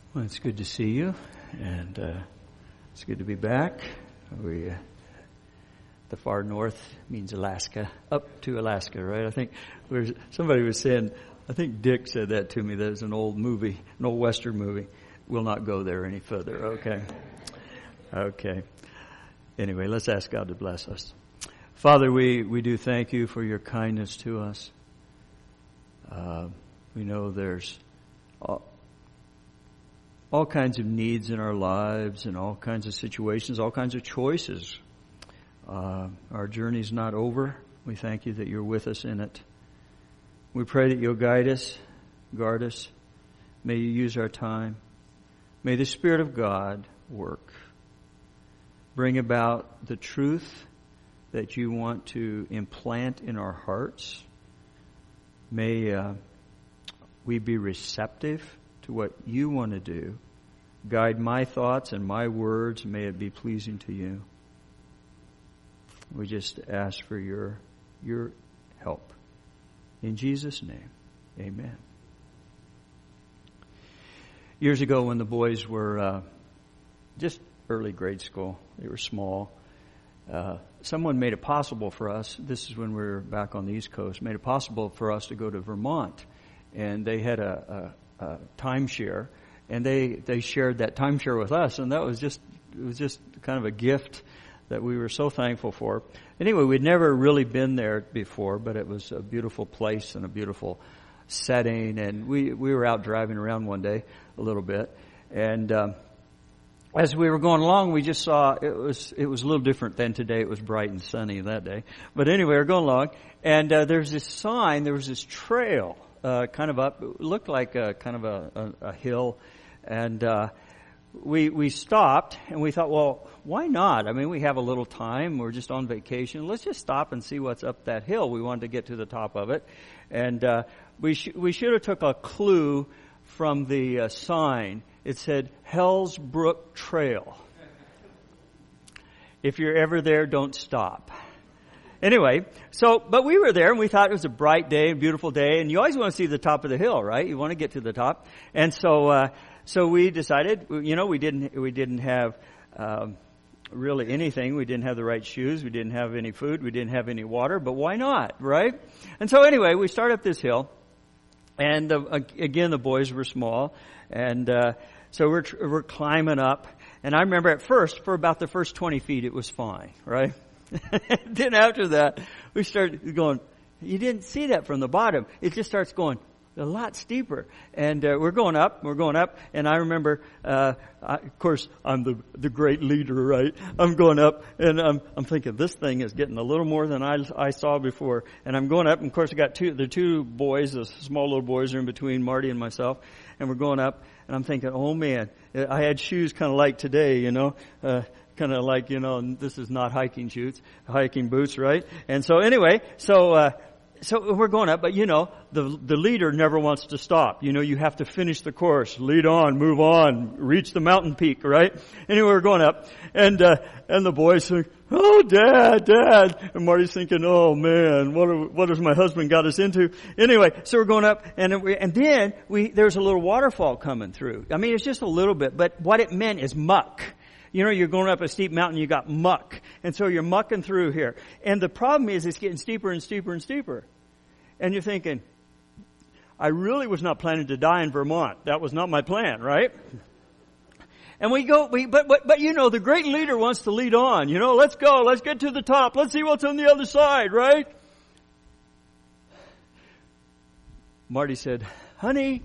Well, it's good to see you, and it's good to be back. The far north means Alaska, up to Alaska, right? I think somebody was saying, I think Dick said that to me. There's an old movie, an old Western movie. We'll not go there any further. Okay. Anyway, let's ask God to bless us. Father, we do thank you for your kindness to us. We know there's all kinds of needs in our lives and all kinds of situations, all kinds of choices. Our journey's not over. We thank you that you're with us in it. We pray that you'll guide us, guard us. May you use our time. May the Spirit of God work. Bring about the truth that you want to implant in our hearts. May we be receptive to what you want to do. Guide my thoughts and my words. May it be pleasing to you. We just ask for your help. In Jesus' name, amen. Years ago when the boys were just early grade school, they were small, someone made it possible for us, this is when we were back on the East Coast, made it possible for us to go to Vermont. And they had a timeshare, and they shared that timeshare with us, and it was just kind of a gift that we were so thankful for. Anyway, we'd never really been there before, but it was a beautiful place and a beautiful setting, and we were out driving around one day a little bit, and as we were going along, we just saw it was a little different than today. It was bright and sunny that day, but anyway, we're going along, and there's this sign, there was this trail kind of up, it looked like kind of a hill, and we stopped and we thought, well, why not? I mean, we have a little time. We're just on vacation. Let's just stop and see what's up that hill. We wanted to get to the top of it, and we should have took a clue from the sign. It said Hell's Brook Trail. If you're ever there, don't stop. Anyway, but we were there and we thought it was a bright day, a beautiful day, and you always want to see the top of the hill, right? You want to get to the top. And so we decided, we didn't have, really anything. We didn't have the right shoes. We didn't have any food. We didn't have any water, but why not, right? And so anyway, we start up this hill, and again, the boys were small, and so we're climbing up, and I remember at first, for about the first 20 feet, it was fine, right? Then after that, we started going, you didn't see that from the bottom. It just starts going a lot steeper. And we're going up. And I remember, of course, I'm the great leader, right? I'm going up, and I'm thinking, this thing is getting a little more than I saw before. And I'm going up, and of course, I got the two boys, the small little boys are in between Marty and myself. And we're going up, and I'm thinking, oh man, I had shoes kind of like today, kind of like, this is not hiking boots, right? And so anyway, so we're going up, but the leader never wants to stop. You have to finish the course, lead on, move on, reach the mountain peak, right? Anyway, we're going up, and the boys think, oh, Dad, and Marty's thinking, oh man, what has my husband got us into? Anyway, so we're going up, and then there's a little waterfall coming through. I mean, it's just a little bit, but what it meant is muck. You're going up a steep mountain, you got muck. And so you're mucking through here. And the problem is it's getting steeper and steeper and steeper. And you're thinking, I really was not planning to die in Vermont. That was not my plan, right? And but the great leader wants to lead on. Let's go, let's get to the top, let's see what's on the other side, right? Marty said, honey.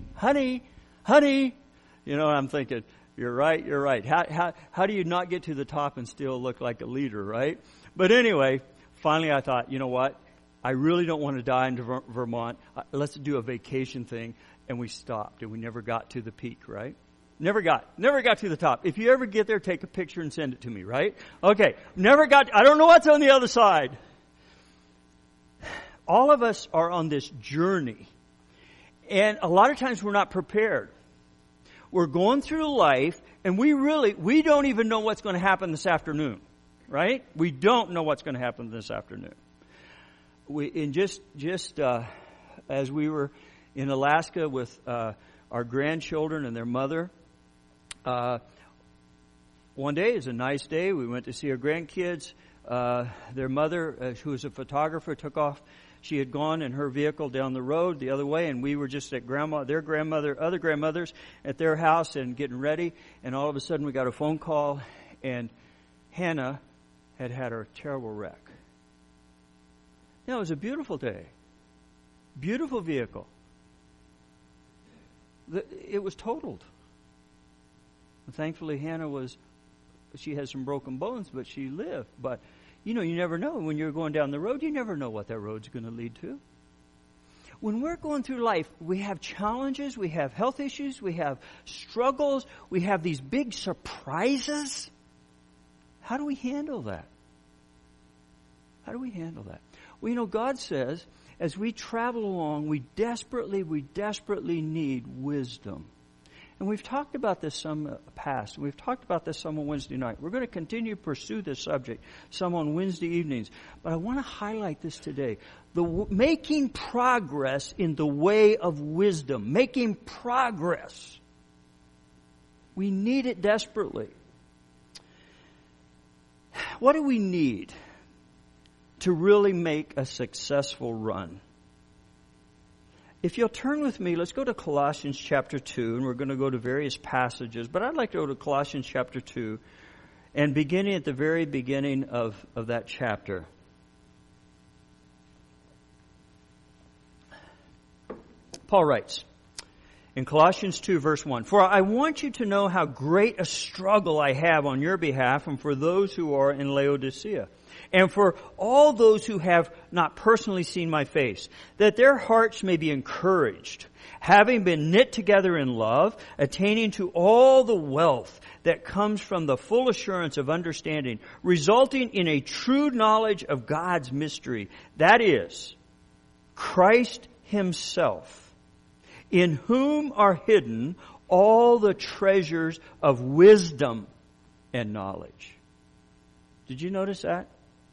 I'm thinking, You're right. How do you not get to the top and still look like a leader, right? But anyway, finally I thought, you know what? I really don't want to die in Vermont. Let's do a vacation thing. And we stopped, and we never got to the peak, right? Never got to the top. If you ever get there, take a picture and send it to me, right? Okay. I don't know what's on the other side. All of us are on this journey. And a lot of times we're not prepared. We're going through life, and we don't even know what's going to happen this afternoon, right? We don't know what's going to happen this afternoon. As we were in Alaska with our grandchildren and their mother, one day, it was a nice day. We went to see our grandkids. Their mother, who was a photographer, took off. She had gone in her vehicle down the road the other way, and we were just at other grandmothers at their house and getting ready. And all of a sudden, we got a phone call, and Hannah had a terrible wreck. Now, it was a beautiful day. Beautiful vehicle. It was totaled. And thankfully, she had some broken bones, but she lived. But, you never know. When you're going down the road, you never know what that road's going to lead to. When we're going through life, we have challenges, we have health issues, we have struggles, we have these big surprises. How do we handle that? How do we handle that? Well, God says, as we travel along, we desperately need wisdom. And we've talked about this some past. We've talked about this some on Wednesday night. We're going to continue to pursue this subject some on Wednesday evenings. But I want to highlight this today. Making progress in the way of wisdom. Making progress. We need it desperately. What do we need to really make a successful run? If you'll turn with me, let's go to Colossians chapter 2, and we're going to go to various passages, but I'd like to go to Colossians chapter 2, and beginning at the very beginning of that chapter. Paul writes in Colossians 2, verse 1, "For I want you to know how great a struggle I have on your behalf and for those who are in Laodicea, and for all those who have not personally seen my face, that their hearts may be encouraged, having been knit together in love, attaining to all the wealth that comes from the full assurance of understanding, resulting in a true knowledge of God's mystery, that is, Christ Himself, in whom are hidden all the treasures of wisdom and knowledge." Did you notice that?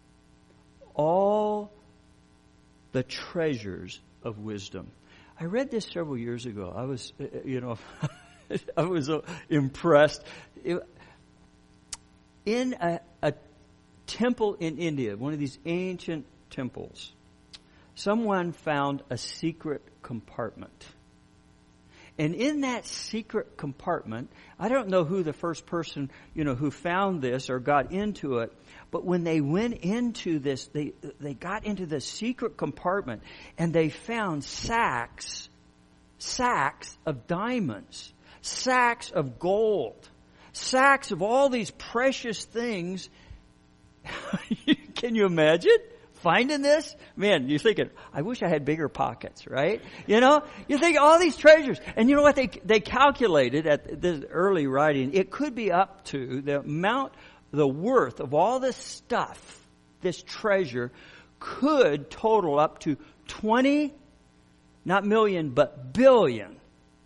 All the treasures of wisdom. I read this several years ago. I was, I was impressed. In a temple in India, one of these ancient temples, someone found a secret compartment. And in that secret compartment, I don't know who the first person, who found this or got into it, but when they went into this, they got into the secret compartment and they found sacks of diamonds, sacks of gold, sacks of all these precious things. Can you imagine finding this? Man, you're thinking, I wish I had bigger pockets, right? You think all these treasures. And you know what? They calculated at this early writing, it could be up to the worth of all this stuff, this treasure, could total up to $20, not million, but $billion.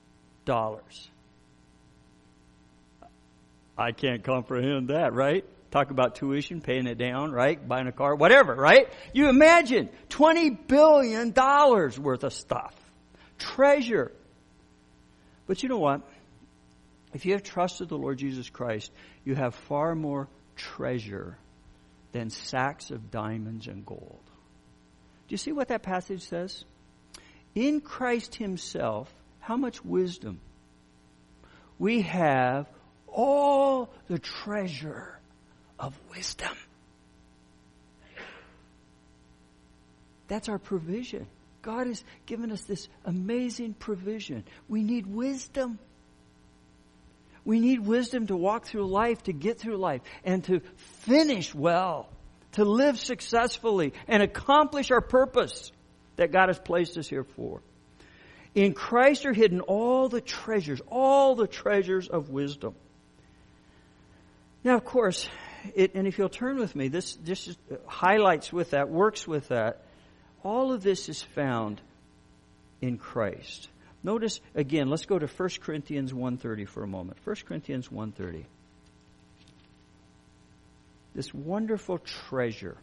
I can't comprehend that, right? Talk about tuition, paying it down, right? Buying a car, whatever, right? You imagine $20 billion worth of stuff. Treasure. But you know what? If you have trusted the Lord Jesus Christ, you have far more treasure than sacks of diamonds and gold. Do you see what that passage says? In Christ Himself, how much wisdom? We have all the treasure of wisdom. That's our provision. God has given us this amazing provision. We need wisdom. We need wisdom to walk through life, to get through life, and to finish well, to live successfully, and accomplish our purpose that God has placed us here for. In Christ are hidden all the treasures of wisdom. Now, of course, and if you'll turn with me, this just highlights with that, works with that. All of this is found in Christ. Notice, again, let's go to 1 Corinthians 1:30 for a moment. 1 Corinthians 1:30. This wonderful treasure.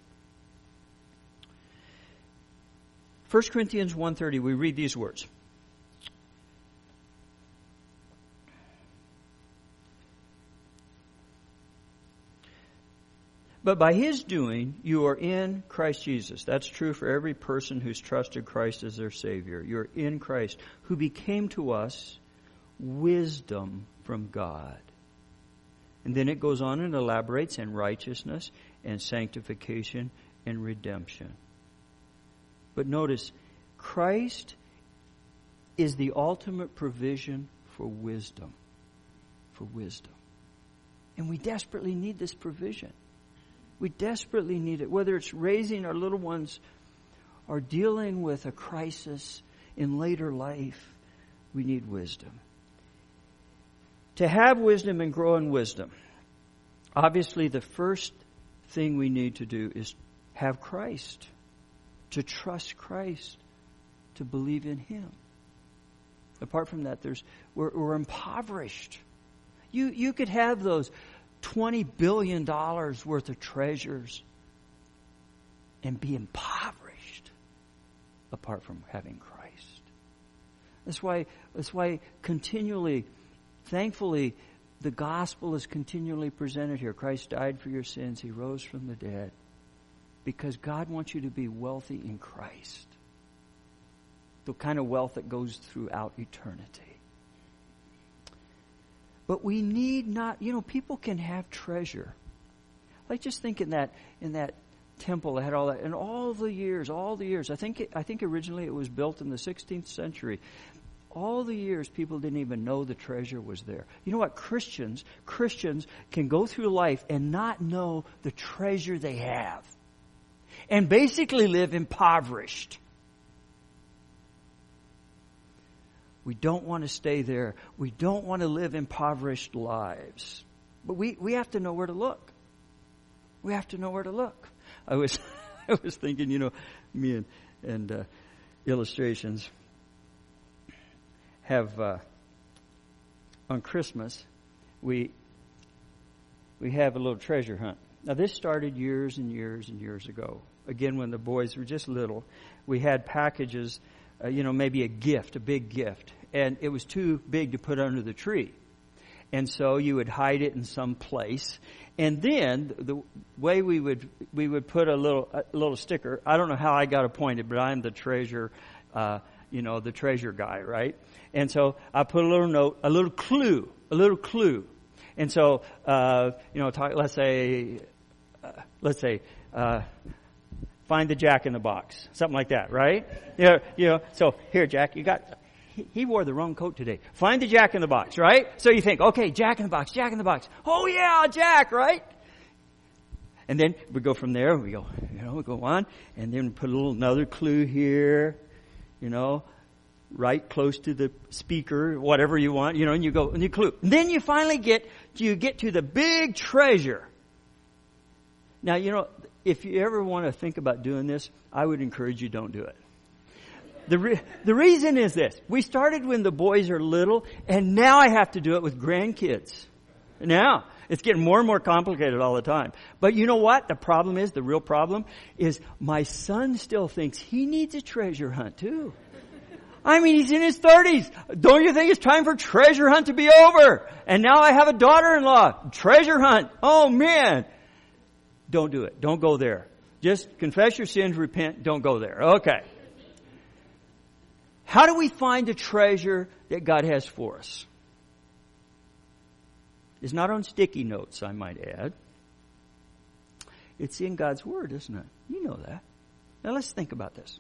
1 Corinthians 1:30, we read these words. But by His doing, you are in Christ Jesus. That's true for every person who's trusted Christ as their Savior. You're in Christ, who became to us wisdom from God. And then it goes on and elaborates in righteousness and sanctification and redemption. But notice, Christ is the ultimate provision for wisdom. For wisdom. And we desperately need this provision. We desperately need it. Whether it's raising our little ones or dealing with a crisis in later life, we need wisdom. To have wisdom and grow in wisdom, obviously the first thing we need to do is have Christ, to trust Christ, to believe in Him. Apart from that, we're impoverished. You could have those $20 billion worth of treasures and be impoverished apart from having Christ. That's why continually, thankfully, the gospel is continually presented here. Christ died for your sins. He rose from the dead. Because God wants you to be wealthy in Christ. The kind of wealth that goes throughout eternity. But we need not, people can have treasure. Like just think in that temple that had all that, and all the years. I think originally it was built in the 16th century. All the years people didn't even know the treasure was there. You know what? Christians can go through life and not know the treasure they have. And basically live impoverished. We don't want to stay there. We don't want to live impoverished lives. But we have to know where to look. We have to know where to look. I was thinking, me and illustrations have on Christmas we have a little treasure hunt. Now this started years and years and years ago. Again, when the boys were just little, we had packages. Maybe a big gift. And it was too big to put under the tree. And so you would hide it in some place. And then the way we would put a little sticker. I don't know how I got appointed, but I'm the treasure, the treasure guy, right? And so I put a little note, a little clue. And so, let's say, find the Jack in the Box. Something like that, right? So here, Jack, he wore the wrong coat today. Find the Jack in the Box, right? So you think, okay, Jack in the Box. Oh yeah, Jack, right? And then we go from there, we go on, and then we put another clue here, right close to the speaker, whatever you want, and you go, and you clue. And then you finally get to the big treasure. Now, if you ever want to think about doing this, I would encourage you don't do it. The reason is this. We started when the boys are little, and now I have to do it with grandkids. Now, it's getting more and more complicated all the time. But you know what? The real problem is my son still thinks he needs a treasure hunt too. I mean, he's in his 30s. Don't you think it's time for treasure hunt to be over? And now I have a daughter-in-law. Treasure hunt. Oh man. Don't do it. Don't go there. Just confess your sins, repent, don't go there. Okay. How do we find the treasure that God has for us? It's not on sticky notes, I might add. It's in God's Word, isn't it? You know that. Now let's think about this.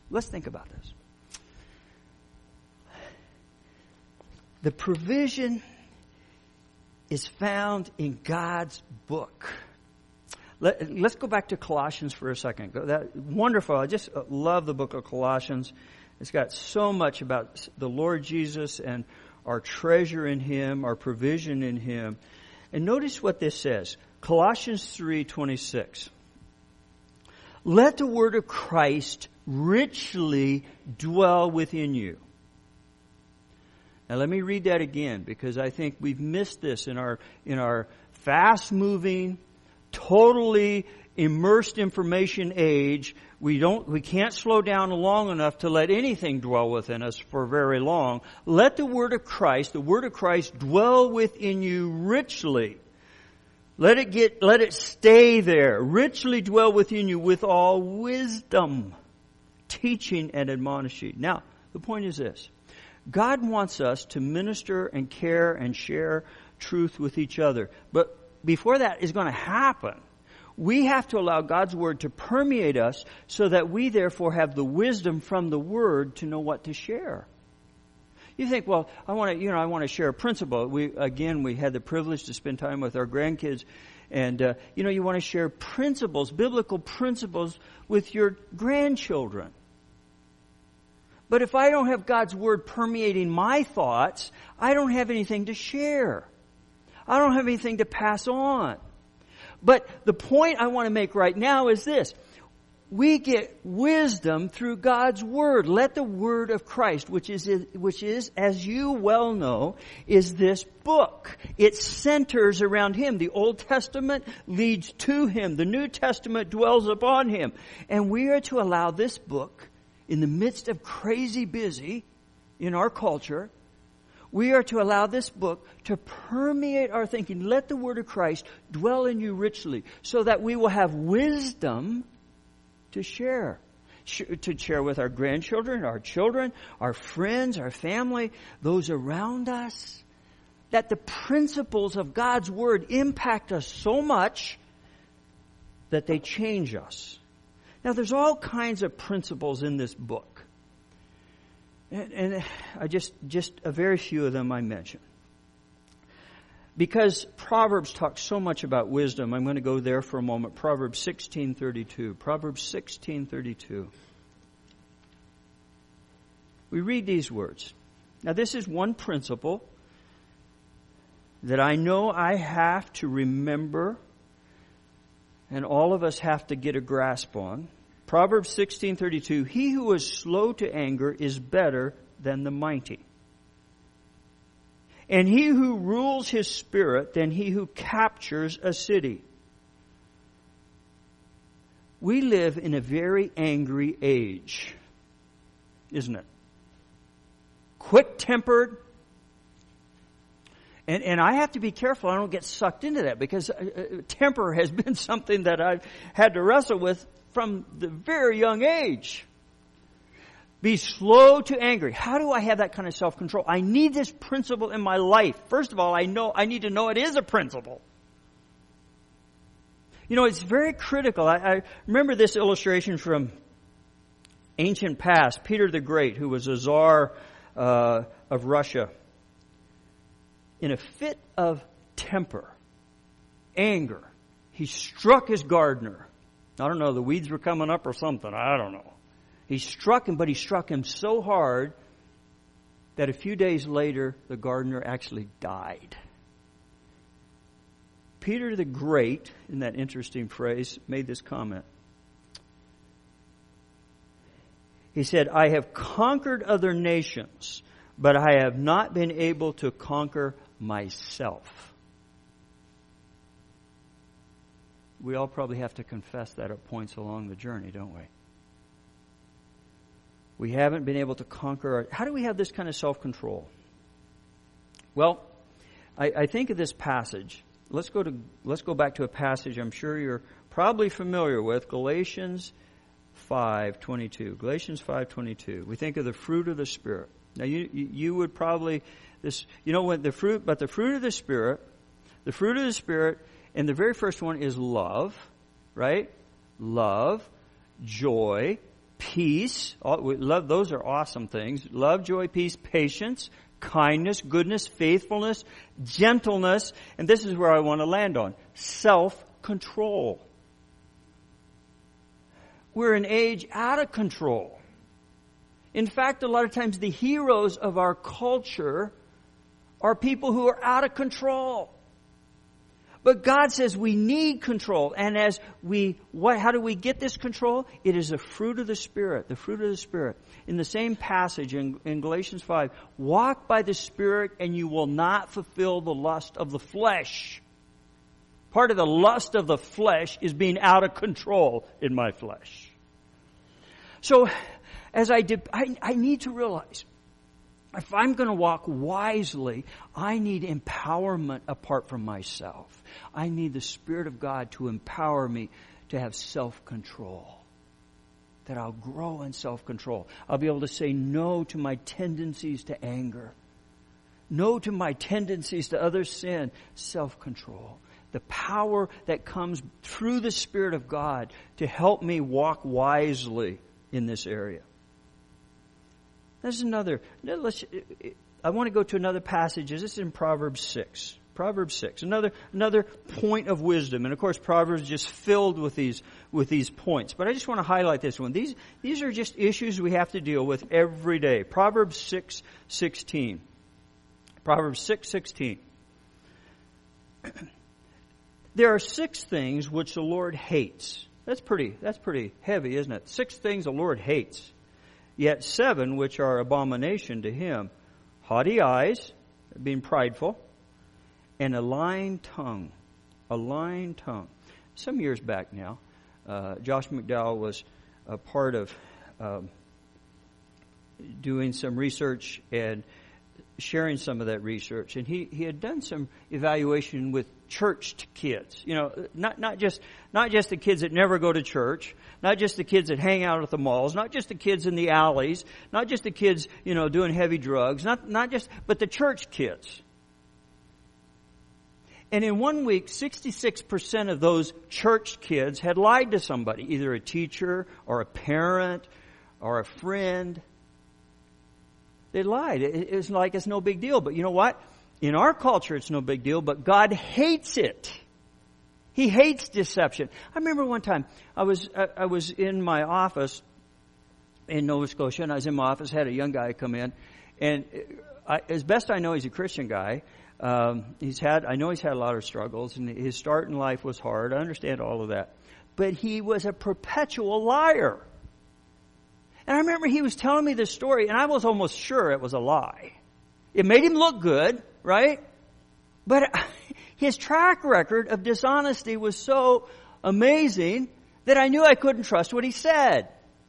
The provision is found in God's book. Let's go back to Colossians for a second. Wonderful. I just love the book of Colossians. It's got so much about the Lord Jesus and our treasure in Him, our provision in Him. And notice what this says. Colossians 3:26. Let the word of Christ richly dwell within you. Now let me read that again, because I think we've missed this in our fast-moving, totally immersed information age. We can't slow down long enough to let anything dwell within us for very long. Let the word of Christ dwell within you richly. Let it stay there. Richly dwell within you with all wisdom, teaching and admonishing. Now, the point is this. God wants us to minister and care and share truth with each other. But before that is going to happen, we have to allow God's Word to permeate us so that we therefore have the wisdom from the Word to know what to share. You think, well, I want to share a principle. We had the privilege to spend time with our grandkids, and you want to share principles, biblical principles, with your grandchildren. But if I don't have God's Word permeating my thoughts, I don't have anything to share. I don't have anything to pass on. But the point I want to make right now is this. We get wisdom through God's Word. Let the Word of Christ, which is, as you well know, is this book. It centers around Him. The Old Testament leads to Him. The New Testament dwells upon Him. And we are to allow this book, in the midst of crazy busy in our culture, we are to allow this book to permeate our thinking. Let the Word of Christ dwell in you richly so that we will have wisdom to share. To share with our grandchildren, our children, our friends, our family, those around us. That the principles of God's Word impact us so much that they change us. Now, there's all kinds of principles in this book. And I just a very few of them I mention. Because Proverbs talks so much about wisdom, I'm going to go there for a moment. Proverbs 16:32. Proverbs 16:32. We read these words. Now, this is one principle that I know I have to remember, and all of us have to get a grasp on. Proverbs 16:32, he who is slow to anger is better than the mighty. And he who rules his spirit than he who captures a city. We live in a very angry age, isn't it? Quick-tempered. And I have to be careful I don't get sucked into that, because temper has been something that I've had to wrestle with from the very young age. Be slow to anger. How do I have that kind of self-control? I need this principle in my life. First of all, I need to know it is a principle. You know, it's very critical. I remember this illustration from ancient past. Peter the Great, who was a czar of Russia, in a fit of temper, anger, he struck his gardener. I don't know, the weeds were coming up or something. I don't know. He struck him, but he struck him so hard that a few days later, the gardener actually died. Peter the Great, in that interesting phrase, made this comment. He said, I have conquered other nations, but I have not been able to conquer myself. We all probably have to confess that at points along the journey, don't we? We haven't been able to conquer how do we have this kind of self-control? Well, I think of this passage. Let's go back to a passage I'm sure you're probably familiar with, Galatians 5:22. Galatians 5:22. We think of the fruit of the Spirit. Now you would probably when the fruit of the Spirit, and the very first one is love, right? Love, joy, peace. Love, those are awesome things. Love, joy, peace, patience, kindness, goodness, faithfulness, gentleness, and this is where I want to land on, self-control. We're an age out of control. In fact, a lot of times the heroes of our culture are people who are out of control. But God says we need control. And how do we get this control? It is a fruit of the Spirit. The fruit of the Spirit. In the same passage in Galatians 5, walk by the Spirit and you will not fulfill the lust of the flesh. Part of the lust of the flesh is being out of control in my flesh. So, as I need to realize If I'm going to walk wisely, I need empowerment apart from myself. I need the Spirit of God to empower me to have self-control. That I'll grow in self-control. I'll be able to say no to my tendencies to anger. No to my tendencies to other sin. Self-control. The power that comes through the Spirit of God to help me walk wisely in this area. There's another. I want to go to another passage. This is in Proverbs 6. Proverbs 6. Another point of wisdom. And of course, Proverbs is just filled with these points. But I just want to highlight this one. These are just issues we have to deal with every day. Proverbs 6:16. Proverbs 6:16. There are 6 things which the Lord hates. That's pretty heavy, isn't it? 6 things the Lord hates. Yet 7 which are abomination to Him. Haughty eyes, being prideful, and a lying tongue. A lying tongue. Some years back now, Josh McDowell was a part of doing some research and sharing some of that research. And he had done some evaluation with churched kids. You know, not just the kids that never go to church, not just the kids that hang out at the malls, not just the kids in the alleys, not just the kids, doing heavy drugs, but the church kids. And in 1 week, 66% of those church kids had lied to somebody, either a teacher or a parent or a friend. They lied. It's like it's no big deal. But you know what? In our culture, it's no big deal, but God hates it. He hates deception. I remember one time I was in my office in Nova Scotia, and I was in my office, had a young guy come in, and as best I know, he's a Christian guy. I know he's had a lot of struggles, and his start in life was hard. I understand all of that. But he was a perpetual liar. And I remember he was telling me this story, and I was almost sure it was a lie. It made him look good, right? But his track record of dishonesty was so amazing that I knew I couldn't trust what he said.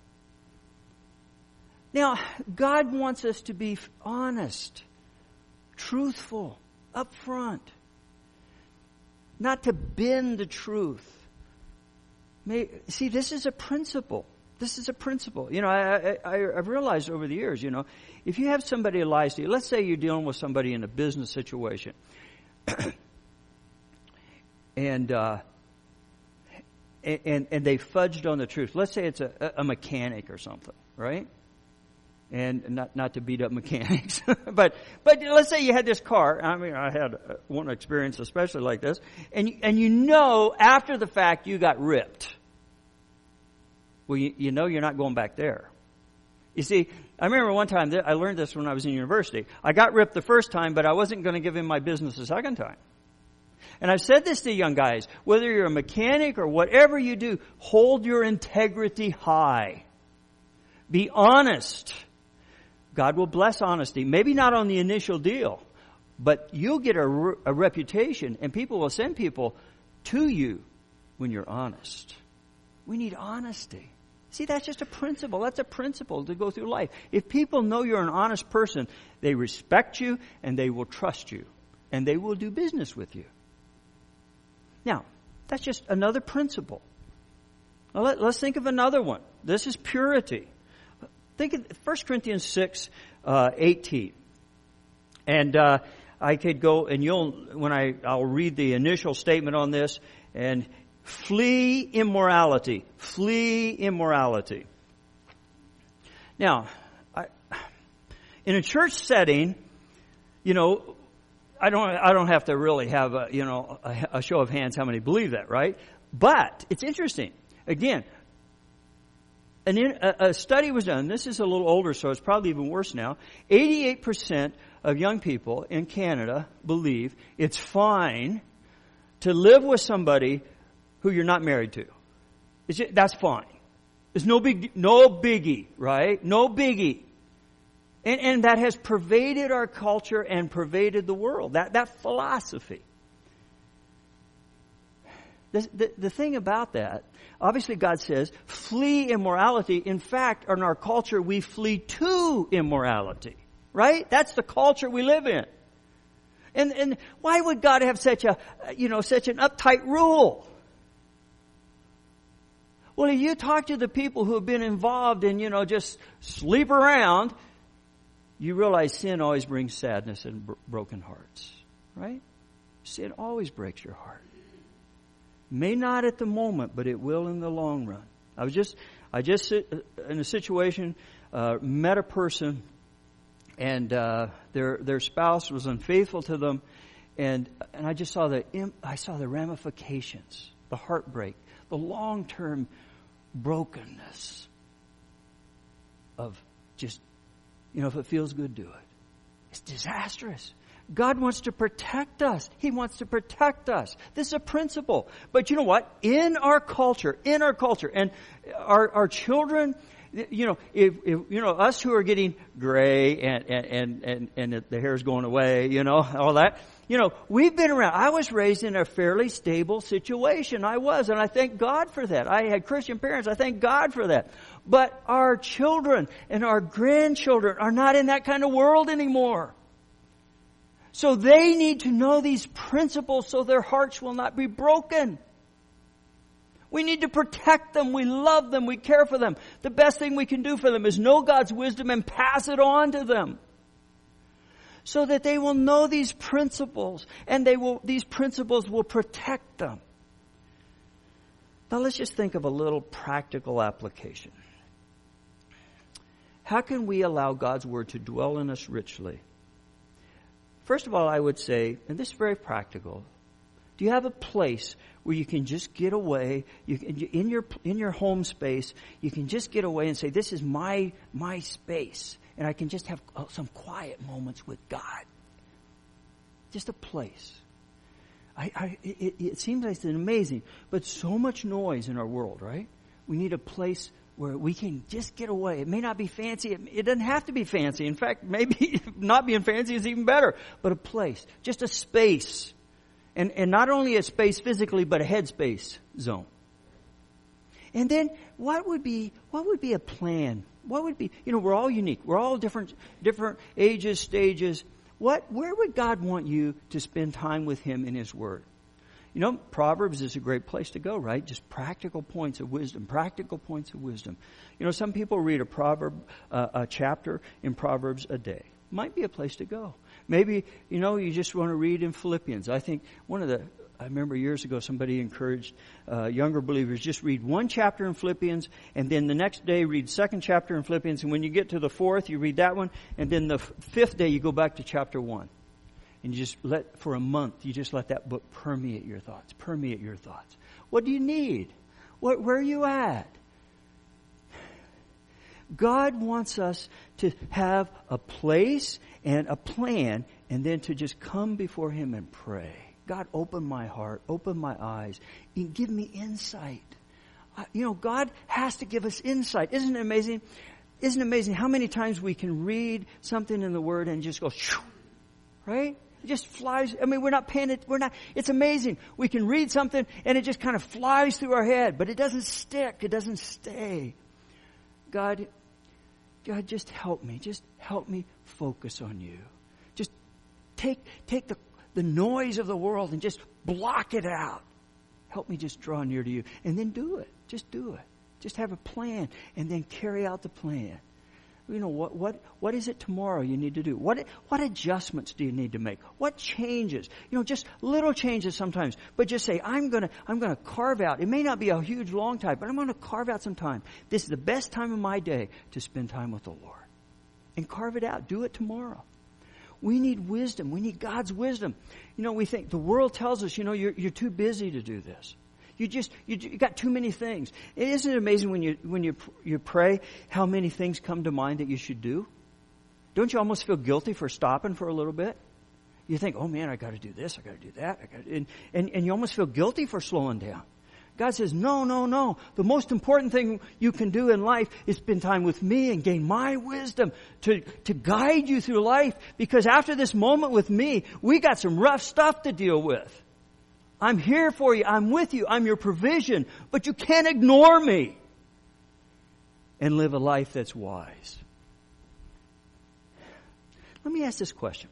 Now, God wants us to be honest, truthful, upfront, not to bend the truth. See, this is a principle. This is a principle. I've realized over the years, if you have somebody who lies to you, let's say you're dealing with somebody in a business situation, and they fudged on the truth. Let's say it's a mechanic or something, right? And not to beat up mechanics, but let's say you had this car. I mean, I had one experience especially like this, and after the fact you got ripped. Well, you're not going back there. You see, I remember one time, I learned this when I was in university. I got ripped the first time, but I wasn't going to give him my business the second time. And I've said this to young guys, whether you're a mechanic or whatever you do, hold your integrity high. Be honest. God will bless honesty. Maybe not on the initial deal, but you'll get a reputation, and people will send people to you when you're honest. We need honesty. See, that's just a principle. That's a principle to go through life. If people know you're an honest person, they respect you and they will trust you. And they will do business with you. Now, that's just another principle. Now, let's think of another one. This is purity. Think of 1 Corinthians 6:18. And I could go, and I'll read the initial statement on this, and flee immorality. Flee immorality. Now, in a church setting, I don't have to really have a show of hands how many believe that, right? But it's interesting. Again, a study was done. This is a little older, so it's probably even worse now. 88% of young people in Canada believe it's fine to live with somebody who you're not married to. That's fine. It's no biggie, right? No biggie. And that has pervaded our culture and pervaded the world. That philosophy. The thing about that, obviously God says, flee immorality. In fact, in our culture, we flee to immorality. right? That's the culture we live in. And why would God have such an uptight rule? Well, if you talk to the people who have been involved in, just sleep around, you realize sin always brings sadness and broken hearts, right? Sin always breaks your heart. May not at the moment, but it will in the long run. I just in a situation, met a person, and their spouse was unfaithful to them, and I just saw the ramifications, the heartbreak, the long-term brokenness of just, if it feels good, do it. It's disastrous. God wants to protect us. He wants to protect us. This is a principle. But you know what? In our culture, and our children, if us who are getting gray and the hair's going away, all that, we've been around. I was raised in a fairly stable situation. I was, and I thank God for that. I had Christian parents. I thank God for that. But our children and our grandchildren are not in that kind of world anymore. So they need to know these principles so their hearts will not be broken. We need to protect them. We love them. We care for them. The best thing we can do for them is know God's wisdom and pass it on to them, so that they will know these principles, and these principles will protect them. Now let's just think of a little practical application. How can we allow God's Word to dwell in us richly? First of all, I would say, and this is very practical, do you have a place where you can just get away? In your home space, you can just get away and say, "This is my space," and I can just have some quiet moments with God. Just a place. It seems like it's amazing, but so much noise in our world, right? We need a place where we can just get away. It may not be fancy. It doesn't have to be fancy. In fact, maybe not being fancy is even better. But a place, just a space. And not only a space physically, but a headspace zone. And then what would be a plan? What would be, we're all unique. We're all different ages, stages. Where would God want you to spend time with Him in His Word? Proverbs is a great place to go, right? Just practical points of wisdom. Some people read a chapter in Proverbs a day. Might be a place to go. Maybe, you just want to read in Philippians. I think I remember years ago somebody encouraged younger believers, just read one chapter in Philippians, and then the next day read second chapter in Philippians, and when you get to the fourth, you read that one, and then the fifth day you go back to chapter 1. And you just for a month, you just let that book permeate your thoughts. What do you need? Where are you at? God wants us to have a place and a plan, and then to just come before Him and pray. God, open my heart, open my eyes, and give me insight. God has to give us insight. Isn't it amazing? Isn't it amazing how many times we can read something in the Word and just go, shoo, right? It just flies. We're not paying it. It's amazing. We can read something and it just kind of flies through our head, but it doesn't stick. It doesn't stay. God, just help me. Just help me focus on You. Just take the noise of the world and just block it out. Help me just draw near to You. And then do it. Just do it. Just have a plan and then carry out the plan. What is it tomorrow you need to do? What adjustments do you need to make? What changes? Just little changes sometimes. But just say, I'm gonna carve out. It may not be a huge long time, but I'm gonna carve out some time. This is the best time of my day to spend time with the Lord. And carve it out. Do it tomorrow. We need wisdom. We need God's wisdom. We think the world tells us, you're too busy to do this. You got too many things. Isn't it amazing when you pray how many things come to mind that you should do? Don't you almost feel guilty for stopping for a little bit? You think, oh man, I got to do this, I got to do that, and you almost feel guilty for slowing down. God says, no. The most important thing you can do in life is spend time with Me and gain My wisdom to guide you through life. Because after this moment with Me, we got some rough stuff to deal with. I'm here for you. I'm with you. I'm your provision. But you can't ignore Me and live a life that's wise. Let me ask this question.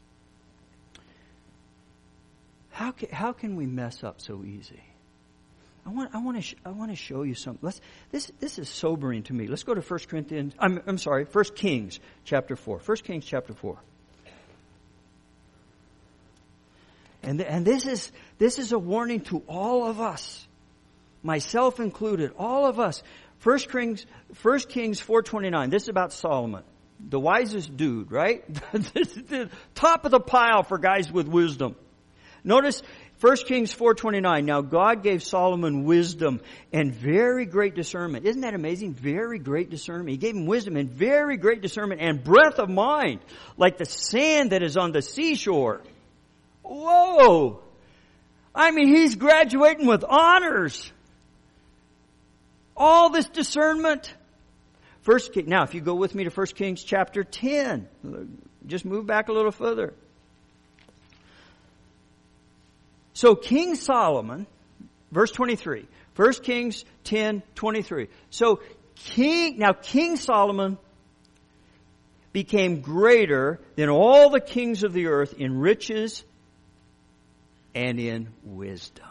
How can we mess up so easy? I want to show you something. This is sobering to me. Let's go to 1 Kings chapter 4. 1 Kings chapter 4. And this is a warning to all of us, myself included, all of us. 1 Kings 4:29. This is about Solomon, the wisest dude, right? This is the top of the pile for guys with wisdom. Notice 1 Kings 4:29. Now God gave Solomon wisdom and very great discernment. Isn't that amazing? Very great discernment. He gave him wisdom and very great discernment and breadth of mind, like the sand that is on the seashore. Whoa! I mean, he's graduating with honors. All this discernment. Now, if you go with me to 1 Kings chapter 10, just move back a little further. So King Solomon, verse 23, 1 Kings 10:23. So King Solomon became greater than all the kings of the earth in riches and in wisdom.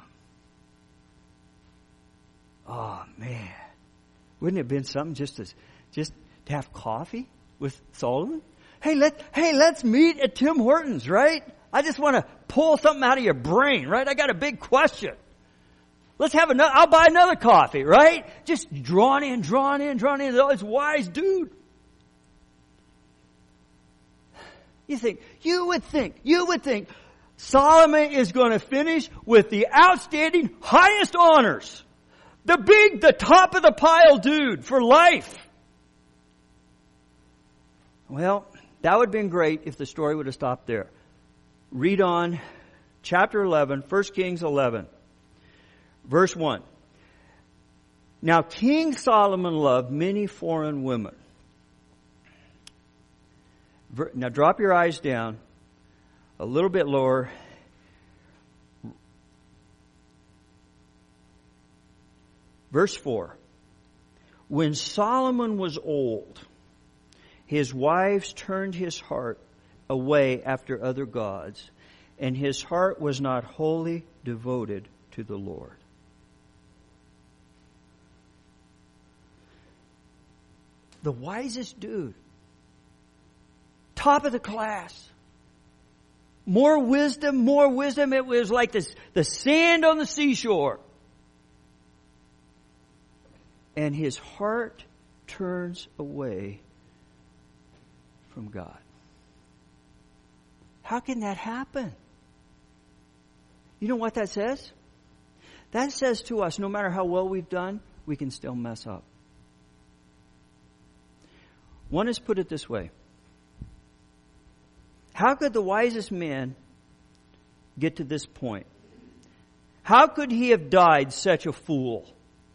Oh man, wouldn't it have been something just to have coffee with Solomon? Hey, let's meet at Tim Hortons, right? I just want to pull something out of your brain, right? I got a big question. Let's have another. I'll buy another coffee, right? Just drawn in. Oh, this wise dude. You would think Solomon is going to finish with the outstanding highest honors. The top of the pile dude for life. Well, that would have been great if the story would have stopped there. Read on, chapter 11, 1 Kings 11, verse 1. Now King Solomon loved many foreign women. Now drop your eyes down a little bit lower. Verse 4. When Solomon was old, his wives turned his heart away after other gods, and his heart was not wholly devoted to the Lord. The wisest dude, top of the class, more wisdom. It was like the sand on the seashore. And his heart turns away from God. How can that happen? You know what that says? That says to us, no matter how well we've done, we can still mess up. One has put it this way. How could the wisest man get to this point? How could he have died such a fool?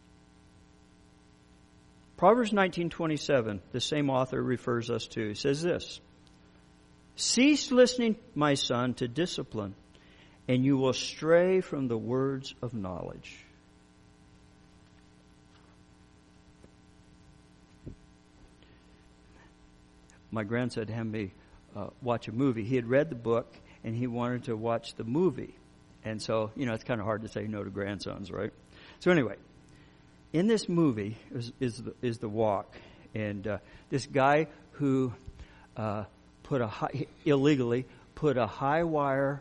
Proverbs 19:27, the same author refers us to, says this. Cease listening, my son, to discipline, and you will stray from the words of knowledge. My grandson had me watch a movie. He had read the book, and he wanted to watch the movie. And so, it's kind of hard to say no to grandsons, right? So anyway, in this movie is the walk, and this guy who illegally put a high wire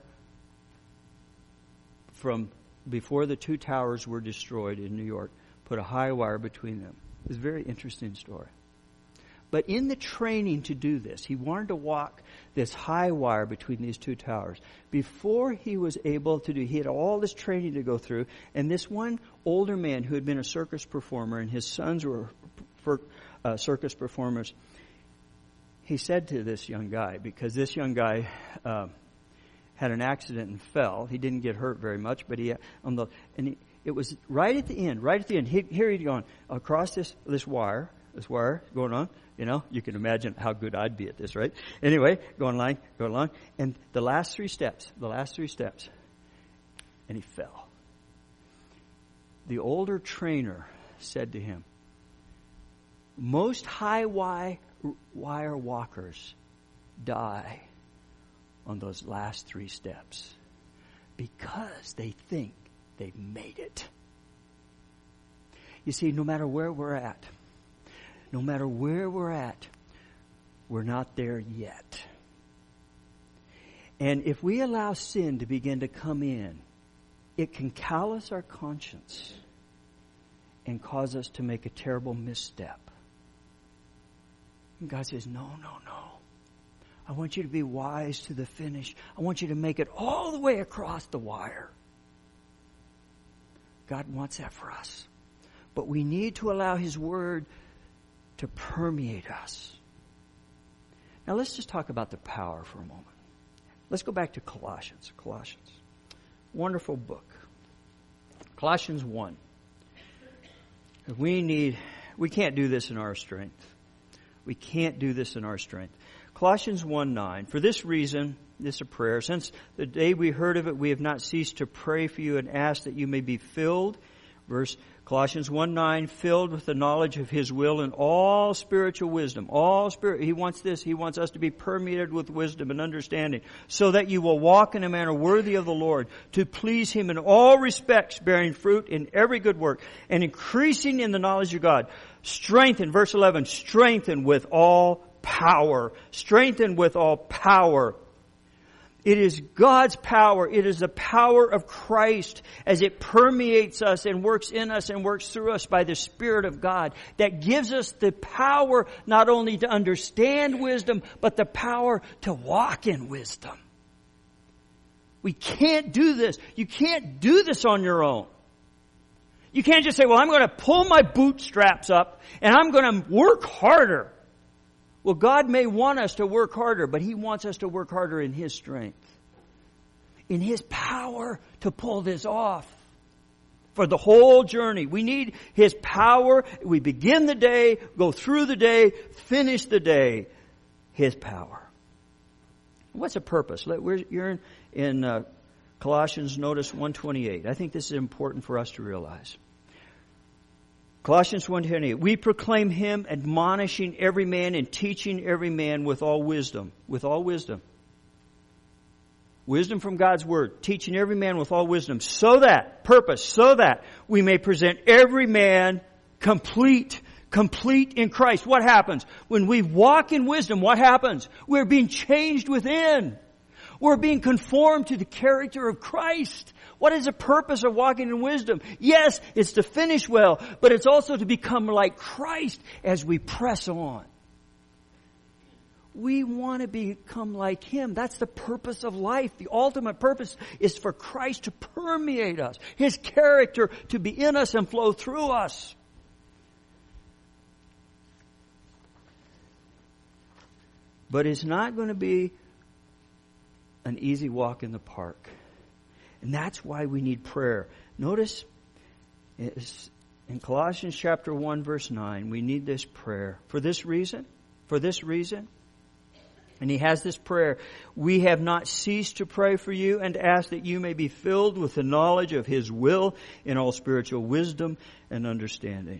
from before the two towers were destroyed in New York, put a high wire between them. It's a very interesting story. But in the training to do this, he wanted to walk this high wire between these two towers. Before he was able to he had all this training to go through, and this one older man who had been a circus performer, and his sons were circus performers, he said to this young guy, because this young guy had an accident and fell. He didn't get hurt very much, but it was right at the end. Here he'd gone across this wire going on. You can imagine how good I'd be at this, right? Anyway, going along, and the last three steps, and he fell. The older trainer said to him, most high wire walkers die on those last 3 steps because they think they've made it. You see, no matter where we're at, we're not there yet. And if we allow sin to begin to come in, it can callous our conscience and cause us to make a terrible misstep. And God says, no. I want you to be wise to the finish. I want you to make it all the way across the wire. God wants that for us. But we need to allow His Word to permeate us. Now let's just talk about the power for a moment. Let's go back to Colossians. Wonderful book. Colossians 1. We can't do this in our strength. We can't do this in our strength. Colossians 1:9. For this reason, this is a prayer. Since the day we heard of it, we have not ceased to pray for you and ask that you may be filled. Colossians 1:9, filled with the knowledge of His will and all spiritual wisdom. He wants this. He wants us to be permeated with wisdom and understanding, so that you will walk in a manner worthy of the Lord, to please Him in all respects, bearing fruit in every good work, and increasing in the knowledge of God. Strengthen, verse 11, strengthen with all power. Strengthen with all power. It is God's power. It is the power of Christ as it permeates us and works in us and works through us by the Spirit of God that gives us the power not only to understand wisdom, but the power to walk in wisdom. We can't do this. You can't do this on your own. You can't just say, well, I'm going to pull my bootstraps up and I'm going to work harder. Well, God may want us to work harder, but He wants us to work harder in His strength, in His power to pull this off. For the whole journey, we need His power. We begin the day, go through the day, finish the day. His power. What's the purpose? You're in Colossians, notice 1:28. I think this is important for us to realize. Colossians 1:28. We proclaim Him, admonishing every man and teaching every man with all wisdom. With all wisdom. Wisdom from God's Word. Teaching every man with all wisdom. So that we may present every man complete in Christ. What happens? When we walk in wisdom, what happens? We're being changed within. We're being conformed to the character of Christ. What is the purpose of walking in wisdom? Yes, it's to finish well, but it's also to become like Christ as we press on. We want to become like Him. That's the purpose of life. The ultimate purpose is for Christ to permeate us, His character to be in us and flow through us. But it's not going to be an easy walk in the park. And that's why we need prayer. Notice in Colossians chapter 1 verse 9, we need this prayer. For this reason, and he has this prayer, we have not ceased to pray for you and ask that you may be filled with the knowledge of His will in all spiritual wisdom and understanding.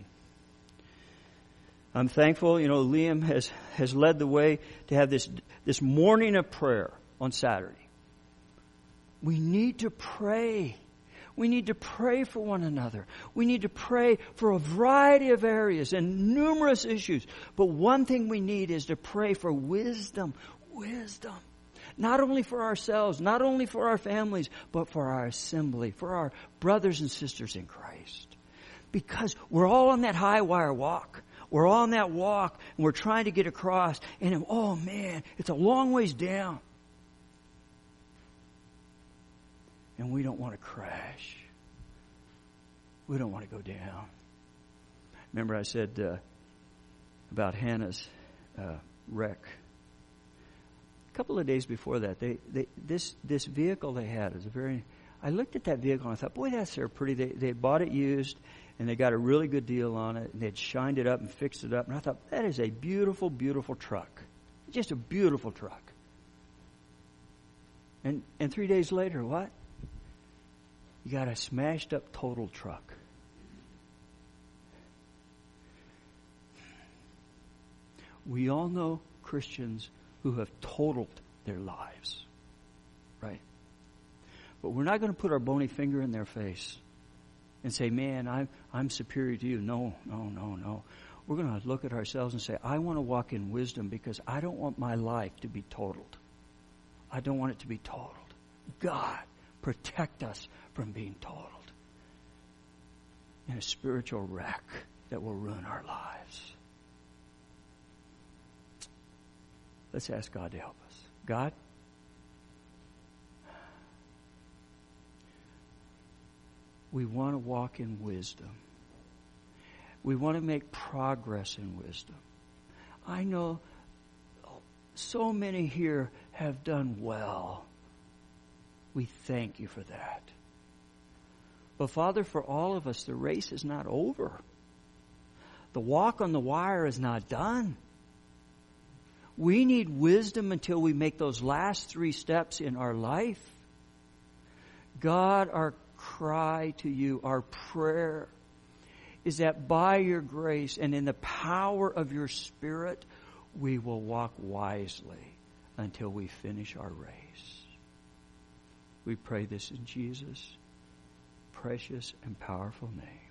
I'm thankful, Liam has led the way to have this morning of prayer on Saturday. We need to pray. We need to pray for one another. We need to pray for a variety of areas and numerous issues. But one thing we need is to pray for wisdom. Wisdom. Not only for ourselves, not only for our families, but for our assembly, for our brothers and sisters in Christ. Because we're all on that high wire walk. We're on that walk and we're trying to get across. And oh man, it's a long ways down. And we don't want to crash. We don't want to go down. Remember I said about Hannah's wreck. A couple of days before that, this vehicle they had is I looked at that vehicle and I thought, boy, that's so pretty. They had bought it used and they got a really good deal on it and they'd shined it up and fixed it up. And I thought, that is a beautiful, beautiful truck. Just a beautiful truck. And 3 days later, what? You got a smashed up total truck. We all know Christians who have totaled their lives. Right? But we're not going to put our bony finger in their face and say, man, I'm superior to you. No. We're going to look at ourselves and say, I want to walk in wisdom because I don't want my life to be totaled. I don't want it to be totaled. God, protect us from being totaled in a spiritual wreck that will ruin our lives. Let's ask God to help us. God, we want to walk in wisdom. We want to make progress in wisdom. I know so many here have done well. We thank you for that. But Father, for all of us, the race is not over. The walk on the wire is not done. We need wisdom until we make those last 3 steps in our life. God, our cry to you, our prayer, is that by your grace and in the power of your Spirit, we will walk wisely until we finish our race. We pray this in Jesus' precious and powerful name.